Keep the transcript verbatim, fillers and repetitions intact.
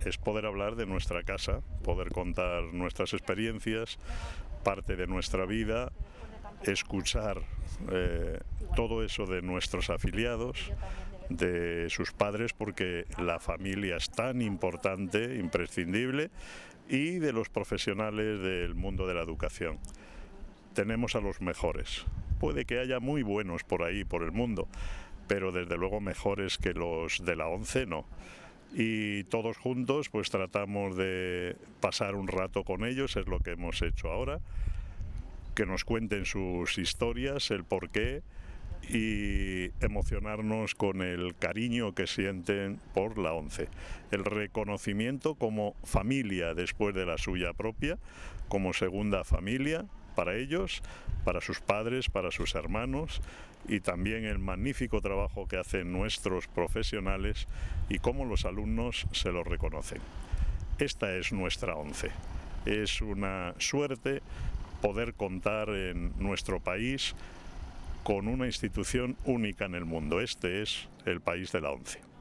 es poder hablar de nuestra casa, poder contar nuestras experiencias, parte de nuestra vida, escuchar eh, todo eso de nuestros afiliados, de sus padres, porque la familia es tan importante, imprescindible, y de los profesionales del mundo de la educación. Tenemos a los mejores. Puede que haya muy buenos por ahí, por el mundo, pero desde luego mejores que los de la ONCE no. Y todos juntos pues tratamos de pasar un rato con ellos, es lo que hemos hecho ahora, que nos cuenten sus historias, el porqué, y emocionarnos con el cariño que sienten por la ONCE. El reconocimiento como familia después de la suya propia, como segunda familia para ellos, para sus padres, para sus hermanos, y también el magnífico trabajo que hacen nuestros profesionales y cómo los alumnos se lo reconocen. Esta es nuestra ONCE. Es una suerte poder contar en nuestro país con una institución única en el mundo. Este es el país de la ONCE.